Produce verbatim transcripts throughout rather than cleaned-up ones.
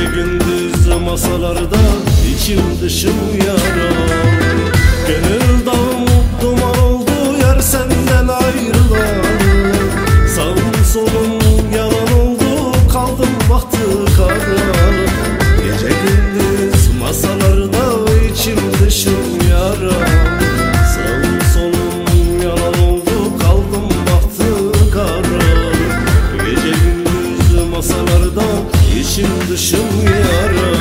Gece gündüz masalarda içim dışım yara. Gönül dağım duman oldu yer senden ayrılan. Sağım solum yalan oldu kaldım bahtı kara. Gece gündüz masalarda içim dışım yara. Sağım solum yalan oldu kaldım bahtı kara. Gece gündüz masalarda içim dışım yara.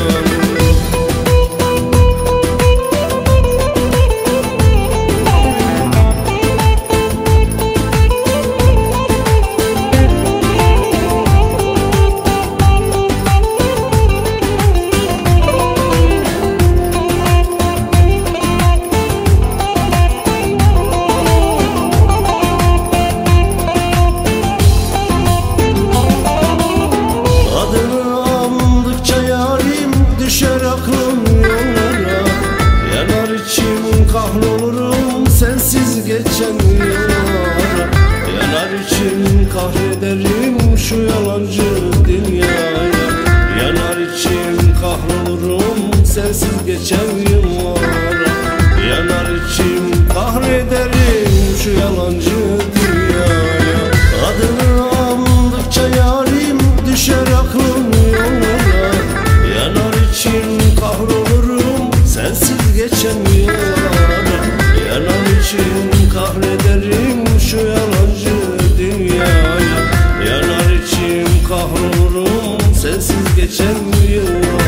Düşer aklım yollara, yanar içim kahrolurum sensiz geçen yıllara. Yanar içim kahrederim şu yalancı dünyaya. Yanar içim kahrolurum sensiz geçen yıllara. Yanar içim kahrederim şu yalancı dünyaya. Adını andıkça yarim düşer aklım yollara. Yanar içim kahrolurum sensiz geçen yıllara. Yanar içim kahrederim şu yalancı dünyaya. Yanar içim kahrolurum sensiz geçen yıllara.